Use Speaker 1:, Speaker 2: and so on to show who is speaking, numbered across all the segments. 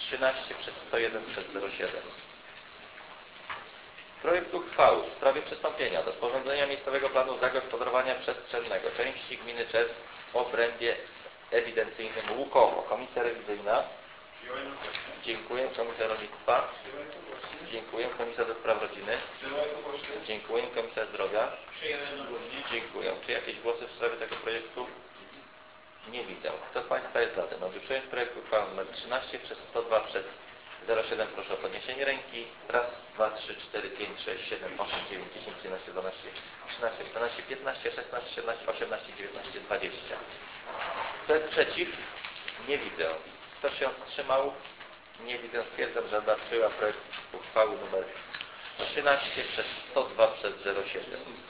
Speaker 1: 13 przez 101 przez 07. Projekt uchwały w sprawie przystąpienia do sporządzenia miejscowego planu zagospodarowania przestrzennego części gminy Czersk w obrębie ewidencyjnym Łukowo. Komisja rewizyjna. Dziękuję. Komisja Rolnictwa. Dziękuję. Komisja do Spraw Rodziny. Dziękuję. Komisja Zdrowia. Dziękuję. Czy jakieś głosy w sprawie tego projektu? Nie widzę. Kto z Państwa jest za tym, aby przyjąć projekt uchwały nr 13 przez 102 przez 07? Proszę o podniesienie ręki. Raz, 2, 3, 4, 5, 6, 7, 8, 9, 10, 11, 12, 13, 14, 15, 16, 17, 18, 19, 20. Kto jest przeciw? Nie widzę. Kto się wstrzymał? Nie widzę. Stwierdzam, że Rada przyjęła projekt uchwały nr 13 przez 102 przez 07.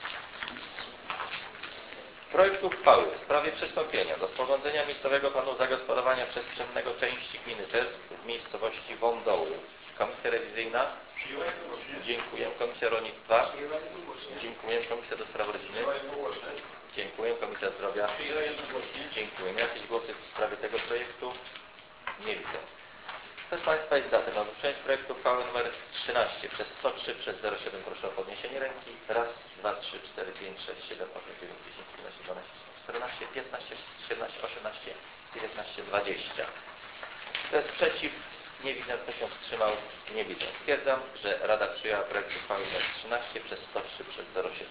Speaker 1: Projekt uchwały w sprawie przystąpienia do sporządzenia miejscowego planu zagospodarowania przestrzennego części gminy Czersk w miejscowości Wądoły. Komisja rewizyjna. Dziękuję. Komisja Rolnictwa. Dziękuję. Komisja do Spraw Rodziny. Dziękuję. Komisja Zdrowia. Dziękuję. Jakieś głosy w sprawie tego projektu? Nie widzę. Kto z Państwa jest za tym, aby przyjąć projekt uchwały nr 13 przez 103 przez 07? Proszę o podniesienie ręki. Raz, 2, 3, 4, 5, 6, 7, 8, 9, 10, 11, 12, 14, 15, 17, 18, 19, 20. Kto jest przeciw? Nie widzę. Kto się wstrzymał? Nie widzę. Stwierdzam, że Rada przyjęła projekt uchwały nr 13 przez 103 przez 07.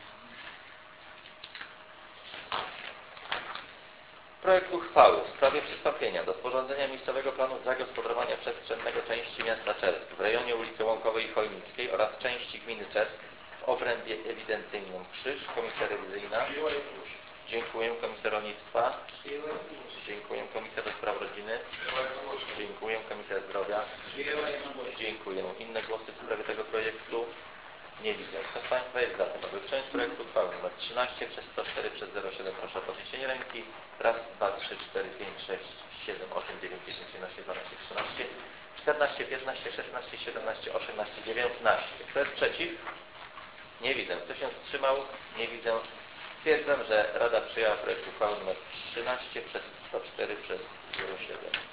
Speaker 1: Projekt uchwały w sprawie przystąpienia do sporządzenia miejscowego planu zagospodarowania przestrzennego części miasta Czersk w rejonie ulicy Łąkowej i Chojnickiej oraz części gminy Czersk w obrębie ewidencyjnym Krzyż. Komisja rewizyjna. Dziękuję. Komisja Rolnictwa. Dziękuję. Komisja do Spraw Rodziny. Dziękuję. Komisja Zdrowia. Dziękuję. Inne głosy w sprawie tego projektu? Nie widzę. Kto z Państwa jest za tym, aby przyjąć projekt uchwały nr 13 przez 104 przez 07? Proszę o podniesienie ręki. Raz, 2, 3, 4, 5, 6, 7, 8, 9, 10, 11, 12, 13, 14, 15, 16, 17, 18, 19. Kto jest przeciw? Nie widzę. Kto się wstrzymał? Nie widzę. Stwierdzam, że Rada przyjęła projekt uchwały nr 13 przez 104 przez 07.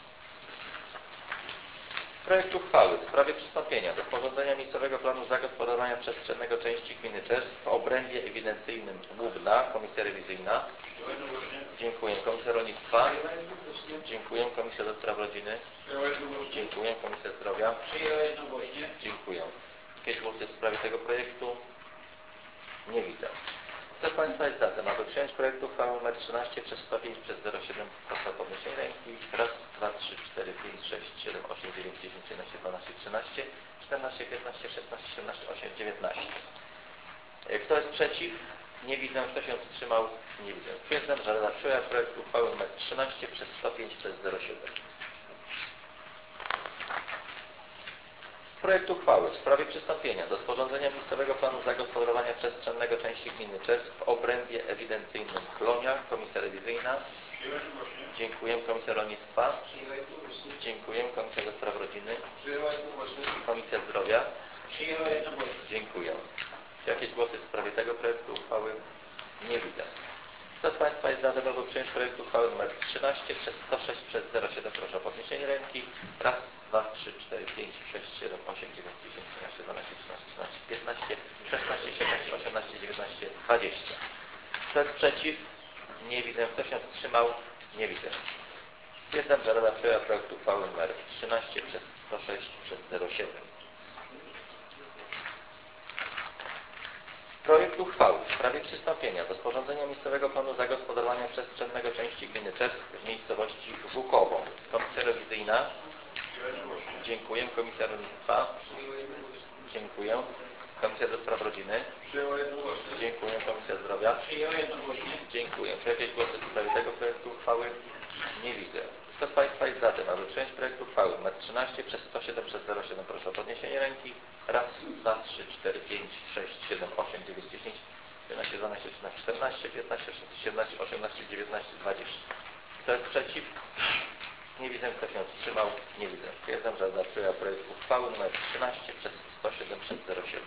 Speaker 1: Projekt uchwały w sprawie przystąpienia do sporządzenia miejscowego planu zagospodarowania przestrzennego części gminy Czersk w obrębie ewidencyjnym Łubna. Komisja rewizyjna. Dziękuję. Komisja Rolnictwa. Dziękuję. Komisja do Spraw Rodziny. Dziękuję. Komisja Zdrowia. Dziękuję. Jakieś głosy w sprawie tego projektu? Nie widzę. Kto z Państwa jest za tym, aby przyjąć projekt uchwały nr 13 przez 105 przez 07? Proszę o podniesienie ręki. Raz, 2, 3, 4, 5, 6, 7, 8, 9, 10, 11, 12, 13, 14, 15, 16, 17, 18, 19. Kto jest przeciw? Nie widzę. Kto się wstrzymał? Nie widzę. Stwierdzam, że Rada przyjęła projekt uchwały nr 13 przez 105 przez 07. Projekt uchwały w sprawie przystąpienia do sporządzenia miejscowego planu zagospodarowania przestrzennego części gminy Czersk w obrębie ewidencyjnym Chlonia. Komisja rewizyjna. Dziękuję. Komisja Rolnictwa. Dziękuję. Komisja do Spraw Rodziny. Komisja Zdrowia. Dziękuję. Czy jakieś głosy w sprawie tego projektu uchwały? Nie widzę. Kto z Państwa jest za tym, aby przyjąć projekt uchwały nr 13 przez 106 przez 07? Proszę o podniesienie ręki. Raz, 2, 3, 4, 5, 6, 7, 8, 9, 10, 11, 12, 13, 14, 15, 16, 17, 18, 19, 20. Kto jest przeciw? Nie widzę. Kto się wstrzymał? Nie widzę. Stwierdzam, że Rada przyjęła projekt uchwały nr 13 przez 106 przez 07. Projekt uchwały w sprawie przystąpienia do sporządzenia miejscowego planu zagospodarowania przestrzennego części gminy Czersk w miejscowości Żukowo. Komisja rewizyjna. Dziękuję. Komisja Rolnictwa. Dziękuję. Komisja do Spraw Rodziny. Dziękuję. Komisja Zdrowia. Dziękuję. Czy jakieś głosy w sprawie tego projektu uchwały? Nie widzę. Kto z Państwa jest za tym, aby przyjąć projekt uchwały nr 13 przez 107 przez 07? Proszę o podniesienie ręki. Raz, 2, 3, 4, 5, 6, 7, 8, 9, 10, 11, 12, 13, 14, 15, 16, 17, 18, 19, 20. Kto jest przeciw? Nie widzę. Kto się wstrzymał? Nie widzę. Stwierdzam, że Rada przyjęła projekt uchwały nr 13 przez 107 przez 07.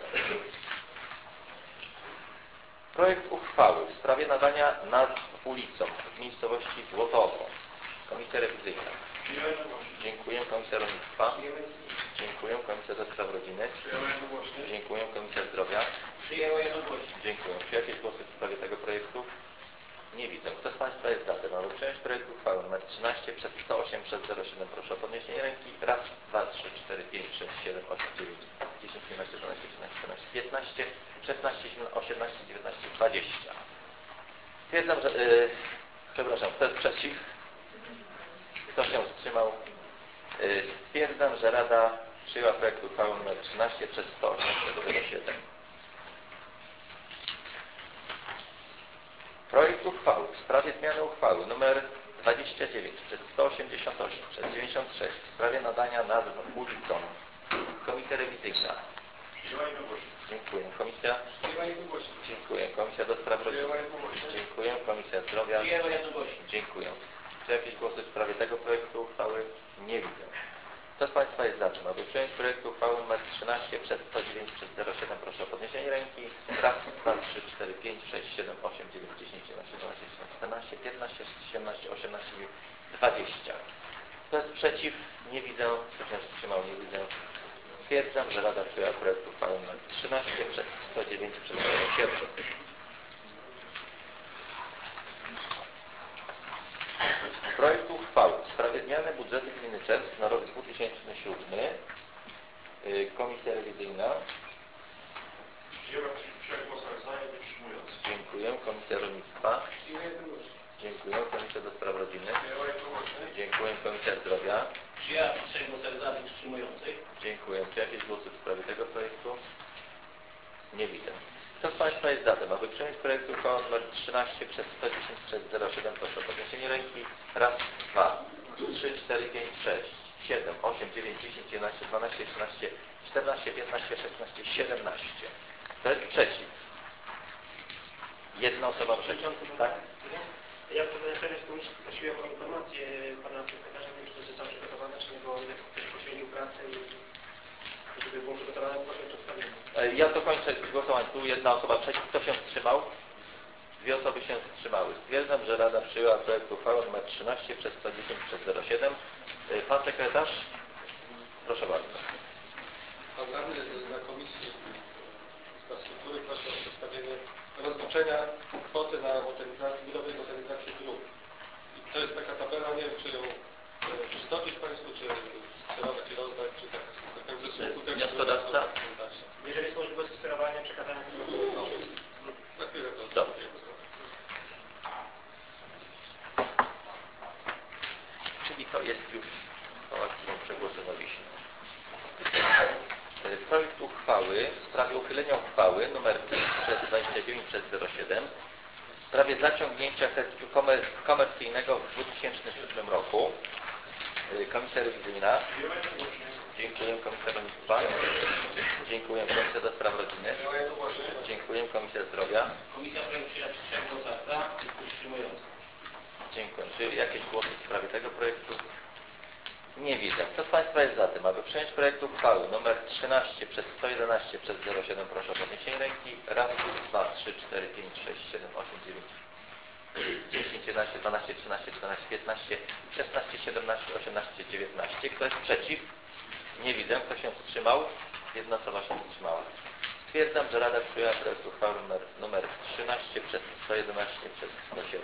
Speaker 1: Projekt uchwały w sprawie nadania nazw ulicom w miejscowości Złotowo. Komisja rewizyjna. Dziękuję. Komisja Rolnictwa. Dziękuję. Komisja do Spraw Rodziny. Dziękuję. Komisja Zdrowia.
Speaker 2: Przyjęła jednogłośnie.
Speaker 1: Dziękuję. Czy jakieś głosy w sprawie tego projektu? Nie widzę. Kto z Państwa jest za tym, aby przyjąć projekt uchwały nr 13 przez 108 przez 07? Proszę o podniesienie ręki. Raz, dwa, trzy, 4, 5, 6, 7, 8, 9, 10, 11, 12, 13, 14, 15, 16, 17, 18, 19, 20. Stwierdzam, że... przepraszam, kto jest przeciw? Kto się wstrzymał? Stwierdzam, że Rada przyjęła projekt uchwały nr 13 przez 108 przez 07. Projekt uchwały w sprawie zmiany uchwały nr 29 przez 188 przez 96 w sprawie nadania nazw ulicom. Komisja rewizyjna. Dziękuję. Komisja? Dziękuję. Komisja do Spraw Rodziny. Dziękuję. Komisja Zdrowia. Dziękuję. Czy jakieś głosy w sprawie tego projektu uchwały? Nie widzę. Kto z Państwa jest za tym, aby przyjąć projekt uchwały nr 13 przez 109 przez 07? Proszę o podniesienie ręki. Raz, dwa, 3, 4, 5, 6, 7, 8, 9, 10, 11, 12, 13, 14, 15, 17, 18, 20. Kto jest przeciw? Nie widzę. Kto się wstrzymał? Nie widzę. Stwierdzam, że Rada przyjęła projekt uchwały nr 13 przez 109 przez 07. Projekt uchwały w sprawie zmiany budżetu gminy Czersk na rok 2007. Komisja rewizyjna. Dziękuję. Komisja Rolnictwa. Dziękuję. Komisja do Spraw Rodziny. Dziękuję. Komisja Zdrowia.
Speaker 2: Przyjęła przy 3 głosach za, 5 wstrzymujących.
Speaker 1: Dziękuję. Czy jakieś głosy w sprawie tego projektu? Nie widzę. Kto z Państwa jest za tym, aby przyjąć projekt uchwały nr 13 przez 110 przez 07? Proszę o podniesienie ręki. Raz, dwa, 3, 4, 5, 6, 7, 8, 9, 10, 11, 12, 13, 14, 15, 16, 17. Kto jest przeciw? Jedna osoba przeciw. Tak?
Speaker 3: Ja w komisji prosiłem o informację pana sekretarza, wiem, czy to zostało przygotowane, czy nie, bo ktoś poświęcił pracę i żeby było przygotowane, proszę o przedstawienie.
Speaker 1: Ja to kończę głosowanie. Tu jedna osoba przeciw. Kto się wstrzymał? Dwie osoby się wstrzymały. Stwierdzam, że Rada przyjęła projekt uchwały nr 13 przez 110 przez 07. Pan sekretarz? Proszę bardzo.
Speaker 4: Pan radny na Komisji Infrastruktury prosi o przedstawienie rozliczenia kwoty na budowę i modernizację dróg. I to jest taka tabela, nie wiem, czy ją przytoczyć Państwu, czy skserować i rozdać, czy tak w rysunku tekstu.
Speaker 1: Wnioskodawca?
Speaker 3: Jeżeli jest możliwość skserowania, przekazania
Speaker 4: No, za chwilę to
Speaker 1: Dobrze. Czyli to jest już uchwała, którą przegłosowaliśmy. Projekt uchwały w sprawie uchylenia uchwały nr 5 przez 29 przez 07 w sprawie zaciągnięcia kredytu komercyjnego w 2007 roku. Komisja rewizyjna. Dziękuję. Komisja Rolnictwa. Dziękuję. Komisja do Spraw Rodziny. Dziękuję. Komisja Zdrowia.
Speaker 2: Komisja projekt przyjęła przy 3 głosach za, 5 wstrzymujących.
Speaker 1: Dziękuję. Czy jakieś głosy w sprawie tego projektu? Nie widzę. Kto z Państwa jest za tym, aby przyjąć projekt uchwały nr 13 przez 111 przez 07? Proszę o podniesienie ręki. Raz, dwa, 3, 4, 5, 6, 7, 8, 9, 10, 11, 12, 13, 14, 15, 16, 17, 18, 19. Kto jest przeciw? Nie widzę. Kto się wstrzymał? Jedna osoba się wstrzymała. Stwierdzam, że Rada przyjęła projekt uchwały nr 13 przez 111 przez 107.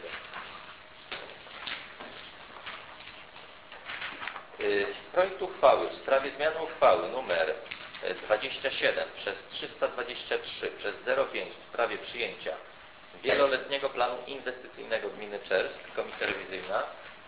Speaker 1: Projekt uchwały w sprawie zmiany uchwały nr 27 przez 323 przez 05 w sprawie przyjęcia wieloletniego planu inwestycyjnego gminy Czersk. Komisja rewizyjna.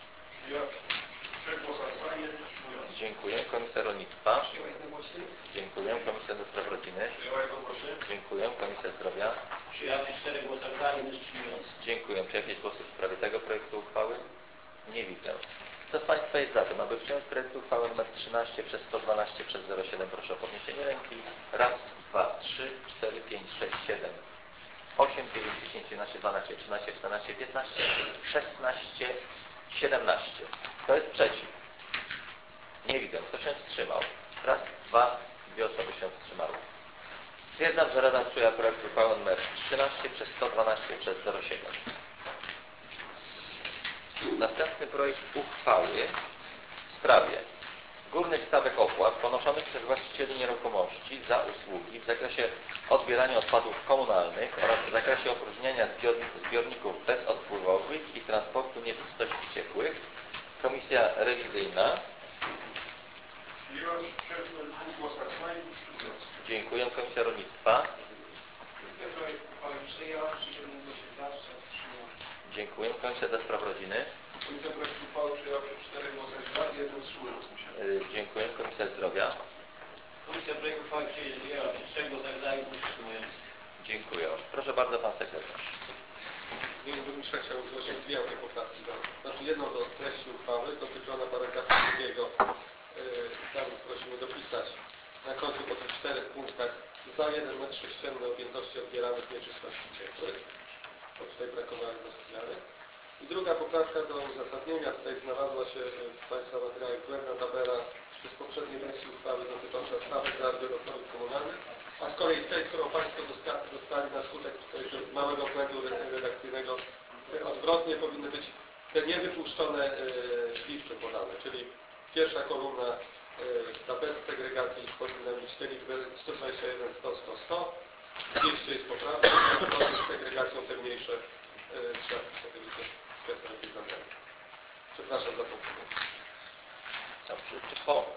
Speaker 1: Dziękuję. Komisja Rolnictwa. Dziękuję. Komisja do Spraw Rodziny. Dziękuję. Komisja Zdrowia.
Speaker 2: Przyjęła przy 4 głosach za, 1 wstrzymujący.
Speaker 1: Dziękuję. Czy jakieś głosy w sprawie tego projektu uchwały? Nie widzę. Kto z Państwa jest za tym, aby przyjąć projekt uchwały nr 13 przez 112 przez 07? Proszę o podniesienie ręki. Raz, dwa, 3, 4, 5, 6, 7, 8, 9, 10, 11, 12, 13, 14, 15, 16, 17. Kto jest przeciw? Nie widzę. Kto się wstrzymał? Raz, dwa, dwie osoby się wstrzymały. Stwierdzam, że Rada przyjęła projekt uchwały nr 13 przez 112 przez 07. Następny projekt uchwały w sprawie górnych stawek opłat ponoszonych przez właścicieli nieruchomości za usługi w zakresie odbierania odpadów komunalnych oraz w zakresie opróżniania zbiorników bezodpływowych i transportu nieczystości ciekłych. Komisja rewizyjna.
Speaker 5: Przyjąć w 2 głosach za i 3 wniosek.
Speaker 1: Dziękuję. Komisja rolnictwa.
Speaker 3: Komisja projekt uchwały przyjęła, przy 7 głosie za, 3 wstrzymał.
Speaker 1: Dziękuję. Komisja do Spraw Rodziny.
Speaker 5: Komisja projekt uchwały przyjęła przy 4 głosach za i 1 wstrzymującym się.
Speaker 1: Dziękuję. Komisja Zdrowia.
Speaker 2: Komisja projekt uchwały przyjęła przy 3 głosach za i 2 wstrzymujących.
Speaker 1: Dziękuję. Proszę bardzo, pan sekretarz.
Speaker 4: W imieniu burmistrza chciałbym zgłosić dwie autopoprawki. Znaczy jedną do treści uchwały dotyczącą paragrafu 2. Tam prosimy dopisać na końcu po tych 4 punktach za 1 metr sześcienny objętości odbieranych nieczystości ciekłych. Bo tutaj brakowało zmiany. I druga poprawka do uzasadnienia. Tutaj znalazła się w Państwa materiałach błędna tabela z poprzedniej wersji uchwały dotycząca stawek za odbiór odpadów komunalnych, a z kolei w tej, którą Państwo dostali na skutek tutaj małego błędu redakcyjnego, odwrotnie powinny być te niewypuszczone liczby podane, czyli pierwsza kolumna ta bez segregacji powinna mieć te liczby 121, 100, 100, 100, 200 jest poprawka, a z segregacją te mniejsze trzeba sobie kwestię jakieś zabrać. Przepraszam za powtórzenie.
Speaker 1: Dobrze. Czy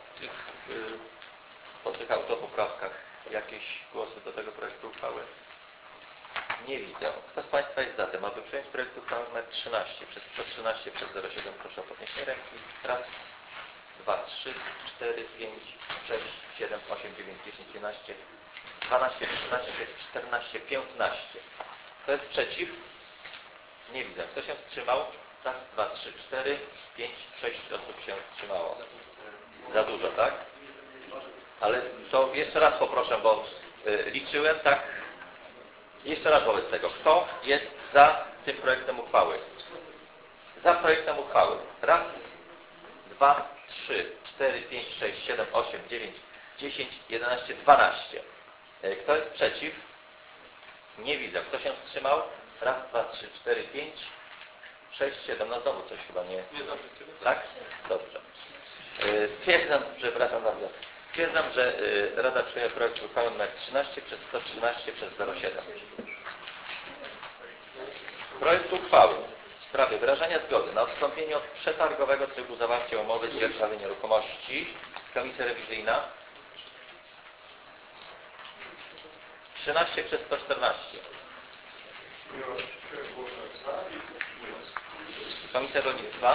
Speaker 1: po tych autopoprawkach jakieś głosy do tego projektu uchwały? Nie widzę. Kto z Państwa jest za tym, aby przyjąć projekt uchwały nr 13 przez 113 przez 07? Proszę o podniesienie ręki. Raz, 2, 3, 4, 5, 6, 7, 8, 9, 10, 11, 12, 13, 14, 15. Kto jest przeciw? Nie widzę. Kto się wstrzymał? Raz, 2, 3, 4, 5, 6 osób się wstrzymało. Za dużo, tak? Ale to jeszcze raz poproszę, bo liczyłem tak. Jeszcze raz wobec tego. Kto jest za tym projektem uchwały? Za projektem uchwały. Raz, 2, 3, 4, 5, 6, 7, 8, 9, 10, 11, 12. Kto jest przeciw? Nie widzę. Kto się wstrzymał? Raz, 2, 3, 4, 5, 6, 7. No znowu coś chyba nie...
Speaker 4: Nie dobrze.
Speaker 1: Tak? Dobrze. Stwierdzam, przepraszam bardzo. Stwierdzam, że Rada przyjęła projekt uchwały nr 13 przez 113 przez 07. Projekt uchwały w sprawie wyrażenia zgody na odstąpienie od przetargowego trybu zawarcia umowy z dzierżawy nieruchomości. Komisja rewizyjna. 13 przez 114.
Speaker 5: Przyjąć w 3 głosach za i 2 wstrzymujących.
Speaker 1: Komisja rolnictwa.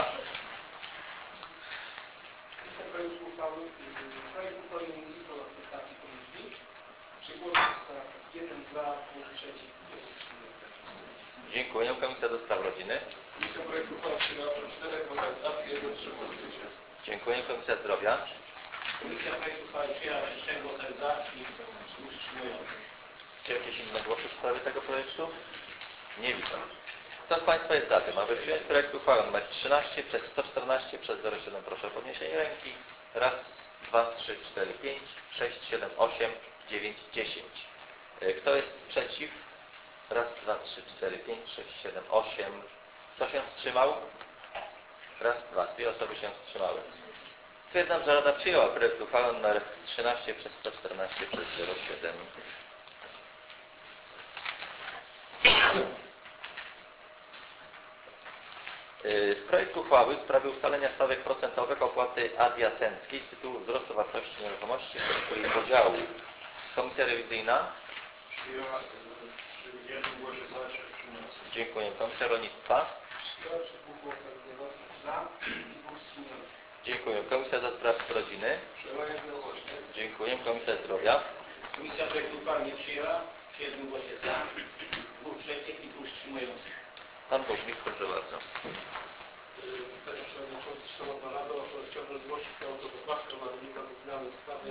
Speaker 3: Projekt uchwały nie uzyskał akceptacji komisji. Przy głosach za 1 za, 2 przeciw, 1 wstrzymujący.
Speaker 1: Dziękuję. Komisja do Spraw Rodziny.
Speaker 5: Komisja projekt uchwały przyjęła przy 4 głosach za i 1 wstrzymującym się.
Speaker 1: Dziękuję. Komisja Zdrowia.
Speaker 2: Komisja projekt uchwały przyjęła przy 3 głosach za i 2 wstrzymujących.
Speaker 1: Czy jakieś inne głosy w sprawie tego projektu? Nie widzę. Kto z Państwa jest za tym, aby przyjąć projekt uchwały nr 13 przez 114 przez 07? Proszę o podniesienie ręki. Raz, 2, 3, 4, 5, 6, 7, 8, 9, 10. Kto jest przeciw? Raz, 2, 3, 4, 5, 6, 7, 8. Kto się wstrzymał? Raz, 2. 2 osoby się wstrzymały. Stwierdzam, że Rada przyjęła projekt uchwały nr 13 przez 114 przez 07. Projekt uchwały w sprawie ustalenia stawek procentowych opłaty adiacenckiej z tytułu wzrostu wartości nieruchomości i jej podziału. Komisja rewizyjna.
Speaker 5: Przyjęła przy 1 głosie za i 3 wstrzymujących.
Speaker 1: Dziękuję. Komisja rolnictwa.
Speaker 3: Przyjęła przy 2 głosach za i 2 wstrzymujących.
Speaker 1: Dziękuję. Komisja do Spraw Rodziny.
Speaker 5: Przyjęła jednogłośnie.
Speaker 1: Dziękuję. Komisja Zdrowia.
Speaker 2: Komisja projekt uchwały nie przyjęła przy 1 głosie za, 2 przeciw i 2 wstrzymujących.
Speaker 1: Pan Burmistrz, proszę bardzo.
Speaker 4: Panie Przewodniczący, Szanowna Rado, chciałbym zgłosić tę autopoprawkę na wynika ze zmiany ustawy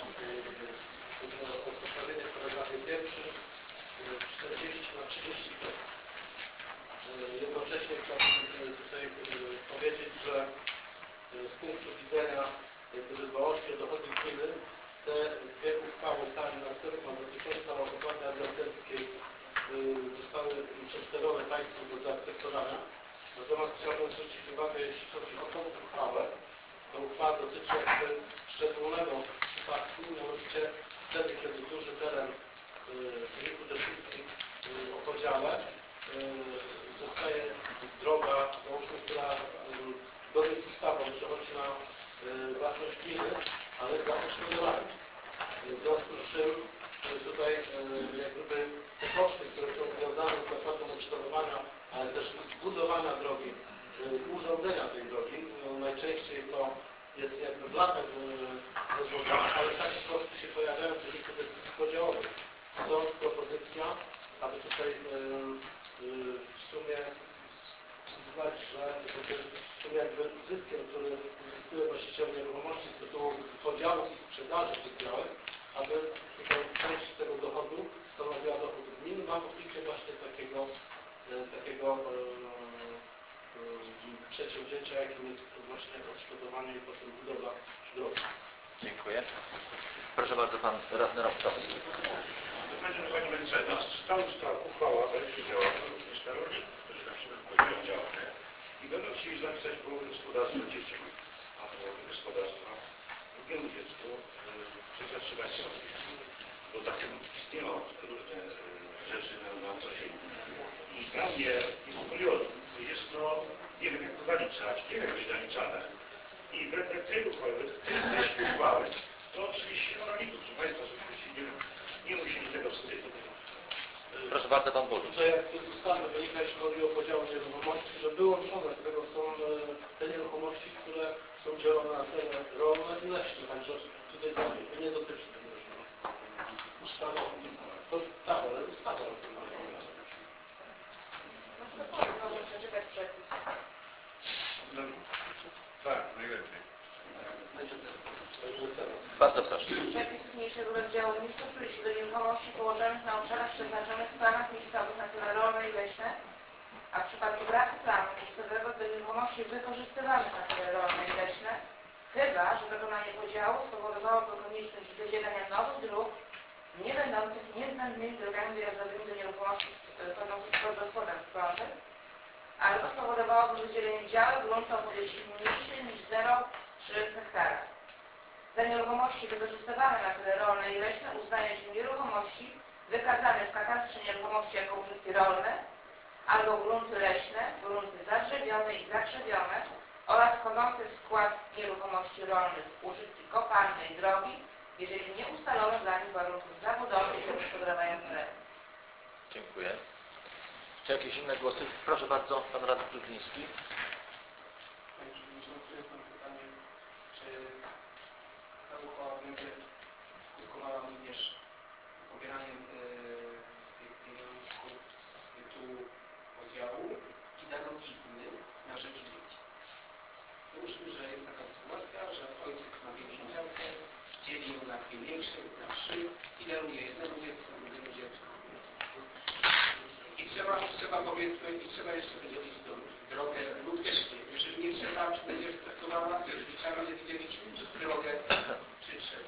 Speaker 4: postawienie w paragrafie pierwszym 40 na 30%. Jednocześnie chciałbym tutaj powiedzieć, że z punktu widzenia dbałości o dochody gminy te dwie uchwały sali następną dotyczącą opłaty adiacenckiej zostały przez sterowe państwo do zaakceptowania. Natomiast chciałbym zwrócić uwagę, jeśli chodzi o tą uchwałę,
Speaker 6: ta uchwała dotyczy jakby szczególnego przypadku, mianowicie wtedy, kiedy duży teren w wyniku decyzji o podziale zostaje droga, załóżmy, która zgodnie z ustawą przechodzi na własność gminy, ale jest zapotrzebowanie. W związku z czym tutaj jak gdyby te koszty, które są związane z zapłatą odszkodowania, ale też zbudowania drogi, urządzenia tej drogi, najczęściej to jest jakby w latach rozwiązane, ale takie koszty się pojawiają w wyniku decyzji podziałowych. Stąd propozycja, aby tutaj w sumie przyznać, że z tym jakby zyskiem, który uzyskuje właściciel nieruchomości z tytułu podziału i sprzedaży tych działek, aby tutaj część tego dochodu stanowiła dochód gminy na pokrycie właśnie takiego przedsięwzięcia, jakim jest właśnie odszkodowanie i potem budowa drogi.
Speaker 1: Dziękuję. Proszę bardzo, pan radny Rostowski.
Speaker 5: Panie mecenas, tam jest ta uchwała będzie działała również na rolników, którzy na przykład podzielają działkę i będą chcieli zapisać połowę gospodarstwa dzieciom, a połowę gospodarstwa drugiemu dziecku przeznaczywać sobie. Bo takie istnieją różne rzeczy na co się. I dla mnie jest kuriozum. Jest to, nie wiem jak to zaliczać, nie wiem jak to zaliczane. I wbrew tej uchwały, tej uchwały, to oczywiście rolników, proszę Państwa, żebyśmy się nie musieli tego wstydzić.
Speaker 1: Proszę bardzo, pan burmistrz.
Speaker 6: Tutaj jak z ustawy wynika, jeśli chodzi o podział nieruchomości, że wyłączone z tego są te nieruchomości, które są dzielone na cele rolne i leśne, także tutaj to nie dotyczy tego. Ustawa, to tak, ale ustawa o tym mówi.
Speaker 7: Może przeczytać przepis.
Speaker 5: No, tak, najlepiej.
Speaker 1: Bardzo proszę.
Speaker 7: Przepis niniejszego rozdziału nie stosuje się do nieruchomości położonych na obszarach przeznaczonych w planach miejscowych na cele rolne i leśne, a w przypadku braku planu miejscowego do nieruchomości wykorzystywanych na cele rolne i leśne, chyba że dokonanie podziału spowodowałoby konieczność wydzielenia nowych dróg, nie będących niezbędnymi drogami dojazdowymi do nieruchomości wchodzących w skład gospodarstw rolnych, albo spowodowałoby wydzielenie działek gruntu o powierzchni mniejszej niż 0,3 hektara. Za nieruchomości wykorzystywane na cele rolne i leśne uznaje się nieruchomości wykazane w katastrze nieruchomości jako użytki rolne albo grunty leśne, grunty zadrzewione i zakrzewione oraz wchodzące w skład nieruchomości rolnych użytki kopalne i drogi, jeżeli nie ustalono dla nich warunków zabudowy i zagospodarowania terenu.
Speaker 1: Dziękuję. Czy jakieś inne głosy? Proszę bardzo, pan radny Kluczyński.
Speaker 3: Panie Przewodniczący, mam pytanie, czy ta uchwała będzie skutkowała również pobieraniem tych pieniążków z tytułu podziału i darowizny na rzecz dzieci? Załóżmy, że jest taka sytuacja, że ojciec ma większą działkę, dzieli ją na dwie mniejsze lub na trzy i daruje jednemu dziecku, drugiemu dziecku. I trzeba powiedzmy, i trzeba jeszcze wydzielić drogę lub też nie. Jeżeli nie trzeba, czy będzie traktowana, jeżeli trzeba będzie wydzielić drogę, czy trzeba.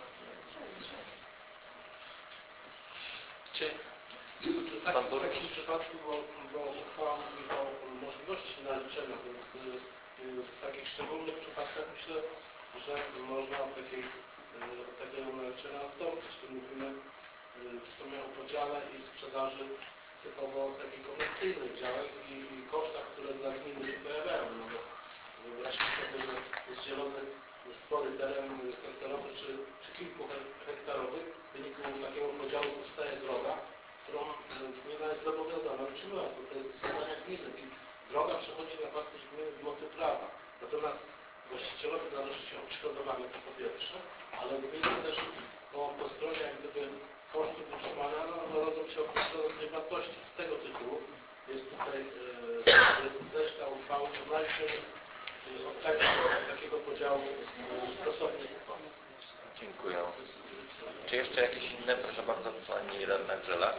Speaker 1: Czy
Speaker 6: Tak,
Speaker 1: pan
Speaker 6: w
Speaker 1: burmistrz?
Speaker 6: takim przypadku, bo uchwała mówi o możliwości naliczenia, więc w takich szczególnych przypadkach myślę, że można od takiego naliczenia odstąpić. Tu mówimy w sumie o podziale i sprzedaży typowo takich komercyjnych działek i kosztach, które dla gminy się pojawiają. No bo wyobraźmy sobie, że jest zielony spory teren hektarowy czy kilkuhektarowy. W wyniku takiego podziału powstaje droga, którą gmina jest zobowiązana utrzymywać, bo to jest zadania gminy i droga przechodzi na własność gminy w mocy prawa. Natomiast właścicielowi należy się odszkodowanie, to po pierwsze, ale gmina też po stronie jak gdyby kosztów utrzymania rodzą się określone tej wartości. Z tego tytułu jest tutaj też ta uchwała, uznaje się od takiego podziału stosownie uchwały.
Speaker 1: Dziękuję. Czy jeszcze jakieś inne? Proszę bardzo, pani radna Grzela.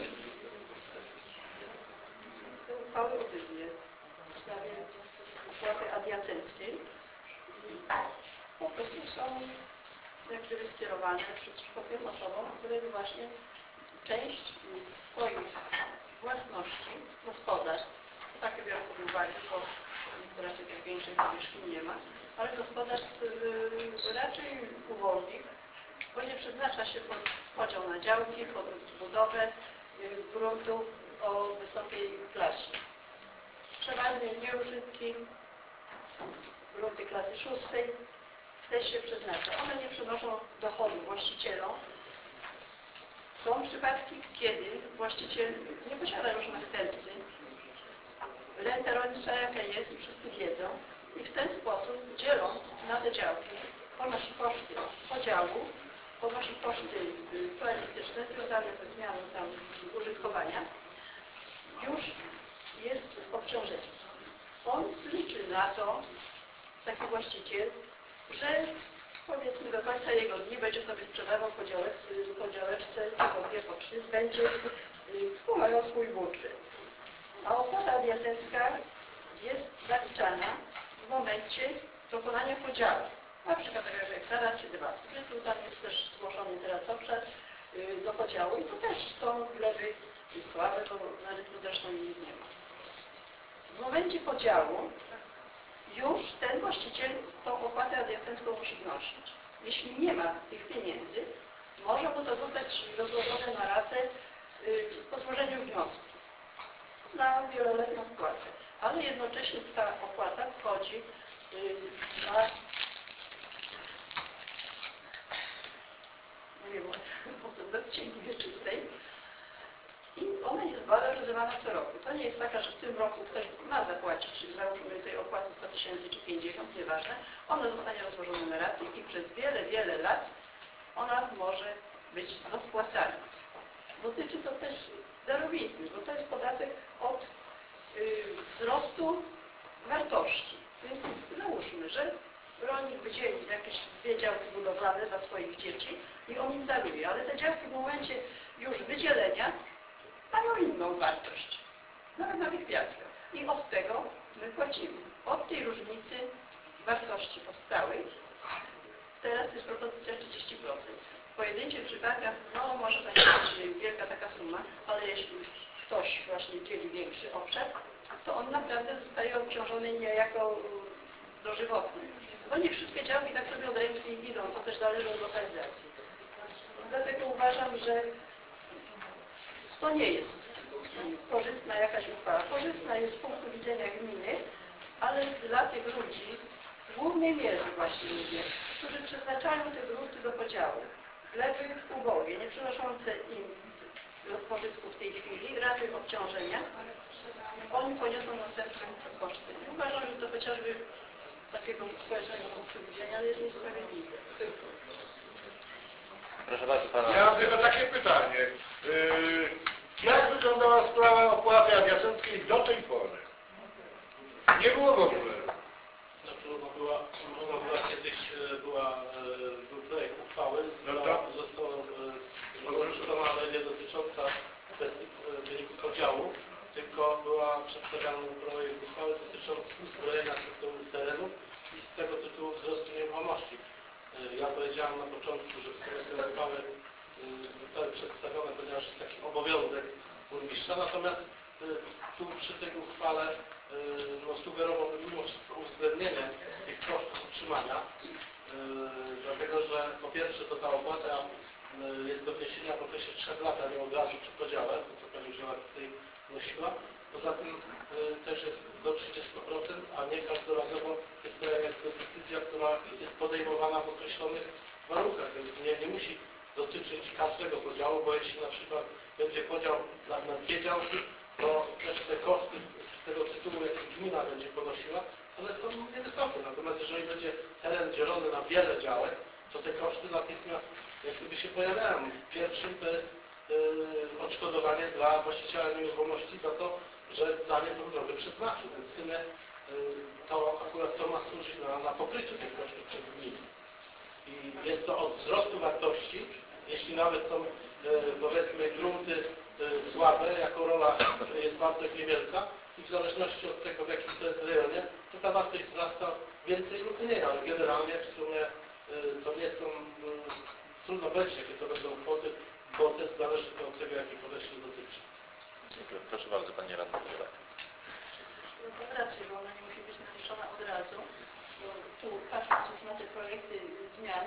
Speaker 8: Te uchwały obydwie w sprawie opłaty adiacenckiej po prostu są jak gdyby skierowane przeciwko tym osobom, które właśnie część swoich własności, gospodarstw, takie biorą pod uwagę, bo niektóre tych większych powierzchni nie ma, ale gospodarstw raczej uwolni, bo nie przeznacza się pod podział na działki, pod budowę gruntu o wysokiej klasie. Przeważnie nieużytki, grunty klasy 6 też się przeznacza. One nie przynoszą dochodu właścicielom. Są przypadki, kiedy właściciel nie posiada już następcy. Renta rolnicza jaka jest, wszyscy wiedzą. I w ten sposób, dzieląc na te działki, ponosi koszty podziału, ponosi koszty planistyczne związane ze zmianą tam użytkowania. Już jest obciążenie. On liczy na to, taki właściciel, że powiedzmy do końca jego dni będzie sobie sprzedawał po działeczce, po 2, po 3, będzie wspomagał swój budżet. A opłata adiacencka jest zaliczana w momencie dokonania podziału. Na przykład takiego hektara czy 2. Tu tam jest też zgłoszony teraz obszar do podziału i to też są gleby słabe, bo na rynku zresztą ich nie ma. W momencie podziału już ten właściciel tą opłatę adiacencką musi wnosić. Jeśli nie ma tych pieniędzy, może mu to zostać rozłożone na ratę po złożeniu wniosku na wieloletnią spłatę. Ale jednocześnie ta opłata wchodzi na do księgi wieczystej i ona jest waloryzowana co roku. To nie jest taka, że w tym roku ktoś ma zapłacić, czyli załóżmy tej opłaty 100 000 czy 50, nieważne. Ona zostanie rozłożona na raty i przez wiele, wiele lat ona może być dopłacana. Dotyczy to też darowizny, bo to jest podatek od wzrostu wartości. Więc załóżmy, że rolnik wydzieli jakieś 2 działki budowlane dla swoich dzieci i on im daruje, ale te działki w momencie już wydzielenia mają inną wartość, nawet na tych kwiatkach. I od tego my płacimy. Od tej różnicy wartości powstałej. Teraz jest propozycja 30%. W pojedynczych przypadkach, no może to nie być wielka taka suma, ale jeśli ktoś właśnie dzieli większy obszar, to on naprawdę zostaje obciążony niejako dożywotnie. Bo nie wszystkie działki tak sobie od ręki idą, to też zależy od lokalizacji. Dlatego uważam, że to nie jest korzystna jakaś uchwała. Korzystna jest z punktu widzenia gminy, ale dla tych ludzi, w głównej mierze właśnie ludzie, którzy przeznaczają te grunty do podziału, gleby ubogie, nie przynoszące im pożytku w tej chwili, raczej obciążenia, oni poniosą następne koszty. I uważam, że to chociażby z takiego społecznego punktu widzenia jest niesprawiedliwe.
Speaker 1: Proszę bardzo pana.
Speaker 5: Ja mam tylko takie pytanie. Jak wyglądała sprawa opłaty adiacenckiej do tej pory? Nie było w ogóle.
Speaker 6: Znaczy ona była kiedyś, był projekt uchwały, została rozpatrzona, ale nie dotycząca kwestii wyniku podziału, tylko była przedstawiany projekt uchwały dotyczący uzbrojenia terenów i z tego tytułu wzrostu nieruchomości. Ja powiedziałem na początku, że w sumie te uchwały zostały przedstawione, ponieważ jest taki obowiązek burmistrza, natomiast tu przy tej uchwale no, sugerowałbym mimo wszystko uwzględnienie tych kosztów utrzymania, dlatego że po pierwsze to ta opłata jest do wniesienia w okresie 3 lat, a nie od razu przy podziale, to co pani Żela tutaj wnosiła. Poza tym też jest do 30%, a nie każdorazowo jest to jakby decyzja, która jest podejmowana w określonych warunkach, więc nie musi dotyczyć każdego podziału, bo jeśli na przykład będzie podział na 2 działki, to też te koszty z tego tytułu, jakie gmina będzie ponosiła, one są niewysokie. Natomiast jeżeli będzie teren dzielony na wiele działek, to te koszty natychmiast jak gdyby się pojawiają. Pierwszym to jest odszkodowanie dla właściciela nieruchomości za to, że dla nie tą drogę przeznaczył. Więc w sumie to akurat to ma służyć na pokryciu tych kosztów przez gminę. I jest to od wzrostu wartości, jeśli nawet są powiedzmy grunty słabe, jako rola jest wartość niewielka i w zależności od tego, w jakim to jest rejonie, to ta wartość wzrasta więcej lub mniej, ale generalnie w sumie to nie są, trudno powiedzieć, jakie to będą kwoty, bo też zależy to od tego, jakiej podejście dotyczy.
Speaker 1: Dziękuję. Proszę bardzo, pani radna.
Speaker 8: No to rację, bo ona nie musi być naliczona od razu. tu patrząc już na te projekty zmian,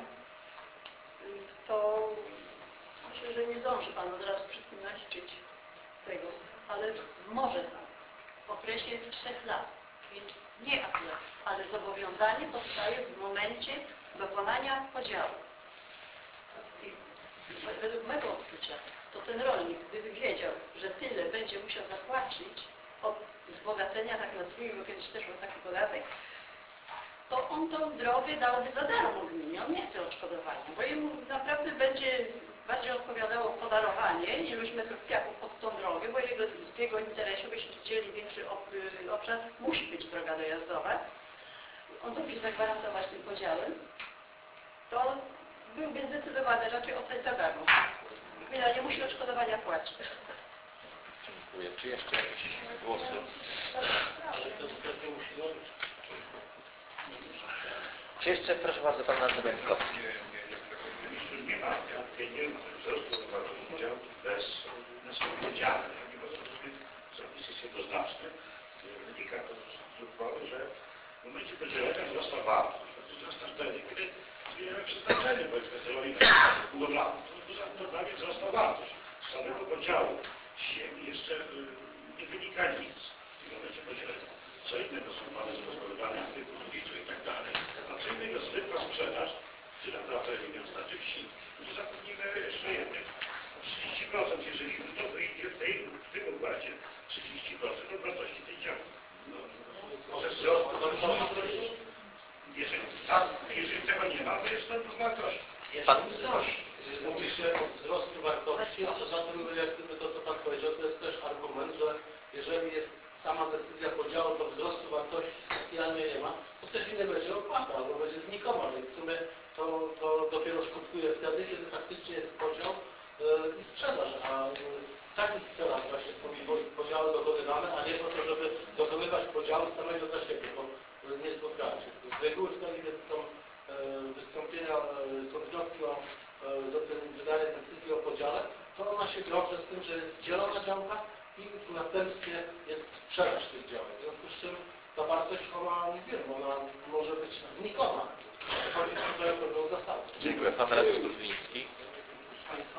Speaker 8: to myślę, że nie zdąży Pan od razu wszystkim naliczyć tego, ale może Pan w okresie 3 lat, więc nie akurat, ale zobowiązanie powstaje w momencie dokonania podziału. I według mego odczucia, to ten rolnik, gdyby wiedział, że tyle będzie musiał zapłacić od wzbogacenia, tak nazwijmy, bo kiedyś też był taki podatek, to on tą drogę dałby za darmo gminie. On nie chce odszkodowania, bo jemu naprawdę będzie bardziej odpowiadało podarowanie iluś metrów piachu pod tą drogę, bo w jego interesie, byśmy chcieli większy obszar, musi być droga dojazdowa. On to musi zagwarantować tym podziałem. To byłby zdecydowany raczej oddać za darmo. Gmina nie musi odszkodowania płacić.
Speaker 1: Dziękuję. Czy jeszcze jakieś głosy?
Speaker 6: Ale to pewnie musi robić.
Speaker 1: Czy jeszcze, proszę bardzo, Pan Radny Bęckowski.
Speaker 5: Nie ma wzrostu wartości działki bez podziału, ponieważ zapis jest jednoznaczny. Wynika to z uchwały, że w momencie podzielenia wzrasta wartość. Wzrasta wtedy, kiedy zmieniamy przeznaczenie, powiedzmy, celowi budowlany. To dla mnie wzrasta wartość. Z samego podziału ziemi jeszcze nie wynika nic w tym momencie podzielenia. Co innego są plany zagospodarowania aktywów, i tak dalej. A co innego zwykła sprzedaż, która na terenie miasta czy wsi. Tu zapewnimy jeszcze jednych 30%, jeżeli to wyjdzie w tym układzie 30% od wartości tej działki. Ze wzrostu wartości. Jeżeli tego nie ma, to jest to wartość.
Speaker 6: Jeżeli wzrośnie, mówi się o wzrostu wartości, a poza tym, jak gdyby to, co Pan powiedział, to jest też argument, że jeżeli jest sama decyzja podziału, to wzrostu wartości specjalnie nie ma, to też nie będzie opłata, albo będzie znikoma, więc w sumie to dopiero skutkuje wtedy, kiedy faktycznie jest podział i sprzedaż, a w takich celach właśnie są podziały dokonywane, a nie po to, żeby dokonywać podziału samego dla siebie, bo nie spotkałem się z tym. Z reguły wtedy, kiedy są wystąpienia, są wnioski o wydanie decyzji o podziale, to ona się wiąże z tym, że jest dzielona działka i w następstwie jest sprzedaż tych działek. W związku z czym ta wartość, ona, nie wiem, ona może być znikoma. Chodzi tutaj o pewną zasadę.
Speaker 1: Dziękuję. Pan Radny Gruźwiński.
Speaker 3: Proszę Państwa,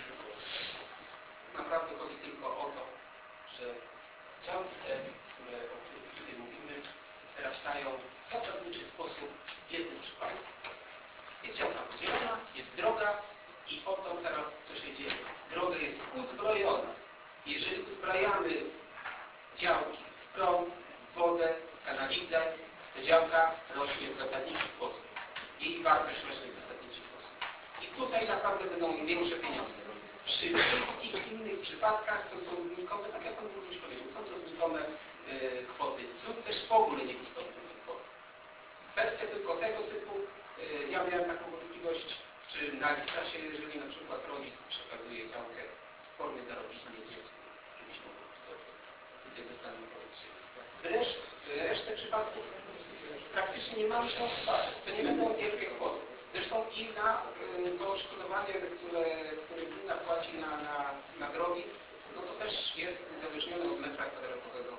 Speaker 3: naprawdę chodzi tylko o to, że działki te, o których tutaj mówimy, wzrastają w zasadniczy sposób w jednym przypadku. Jest działka podzielona, jest droga i oto teraz co się dzieje. Droga jest uzbrojona. Jeżeli uzbrajamy działki w prąd, w wodę, w kanalizę, to działka rośnie w zasadniczy sposób. Jej wartość rośnie w zasadniczy sposób. I tutaj naprawdę będą większe pieniądze. Przy wszystkich innych przypadkach to są znikome, tak jak Pan Burmistrz powiedział, są to znikome kwoty lub też w ogóle nieistotne kwoty. Kwestia tylko tego typu, ja miałem taką wątpliwość, czy na listasie, jeżeli na przykład rodzic przekazuje działkę w formie darowizny dziecku, żebyś mógł tutaj zostanie poruczony. W resztę przypadków praktycznie nie mamy się odtwarzy. To nie będą wielkie kwoty. Zresztą i na to odszkodowanie, które gmina płaci na drogi, no to też jest uzależnione od metra kwadratowego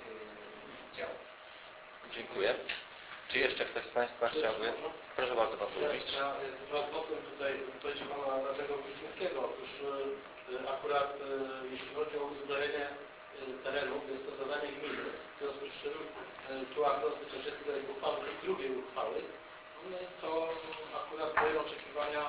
Speaker 3: działu.
Speaker 1: Dziękuję. Czy jeszcze ktoś z Państwa chciałby? Proszę bardzo, Pan Burmistrz.
Speaker 6: Ja dwa głosem tutaj wypowiedzi Pana Radnego Gruźwińskiego. Otóż akurat jeśli chodzi o uzbrojenie terenów, jest to zadanie gminy. W związku z czym tu akurat jest tutaj uchwały drugiej uchwały, to akurat moje oczekiwania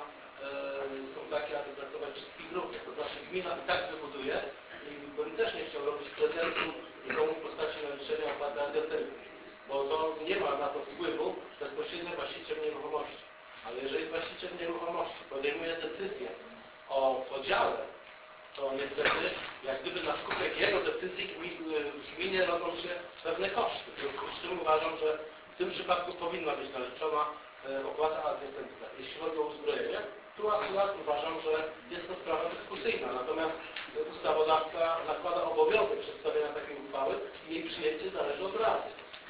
Speaker 6: są takie, aby traktować wszystkich równie. To znaczy gmina i tak wybuduje i bym też nie chciał robić prezentu nikomu w postaci naliczenia opłaty adiacentnej, bo to nie ma na to wpływu bezpośrednio właściciel nieruchomości. Ale jeżeli właściciel nieruchomości podejmuje decyzję o podziale, to niestety, jak gdyby na skutek jego decyzji w gminie rodzą się pewne koszty. W związku z czym uważam, że w tym przypadku powinna być naliczona opłata adiacentna. Jeśli chodzi o uzbrojenie, tu akurat uważam, że jest to sprawa dyskusyjna. Natomiast ustawodawca nakłada obowiązek przedstawienia takiej uchwały i jej przyjęcie zależy od Rady.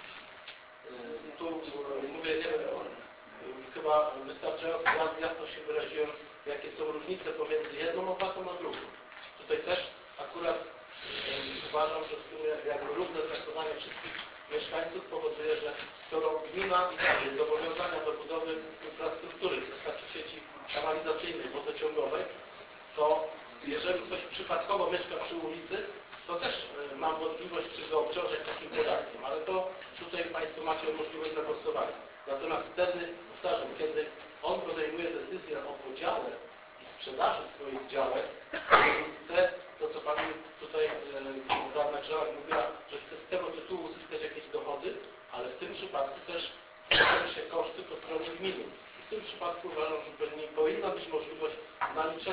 Speaker 6: Tu mówię, nie wiem, chyba wystarczająco jasno się wyraziłem, jakie są różnice pomiędzy jedną opłatą a drugą. Tutaj też akurat uważam, że w sumie jakby równe traktowanie wszystkich mieszkańców powoduje, że skoro gmina daje zobowiązania do budowy infrastruktury w postaci sieci kanalizacyjnej, wodociągowej, to jeżeli ktoś przypadkowo mieszka przy ulicy, to też mam wątpliwość, czy go obciążać takim podatkiem, ale to tutaj Państwo macie możliwość zagłosowania. Natomiast wtedy, powtarzam, kiedy on podejmuje decyzję o podziale i sprzedaży swoich działek, chce, to co Pani tutaj radna Grzelak mówiła, że chce z tego tytułu uzyskać jakieś dochody, ale w tym przypadku też tworzą się koszty po stronie gminy. W tym przypadku uważam, że powinna być możliwość naliczenia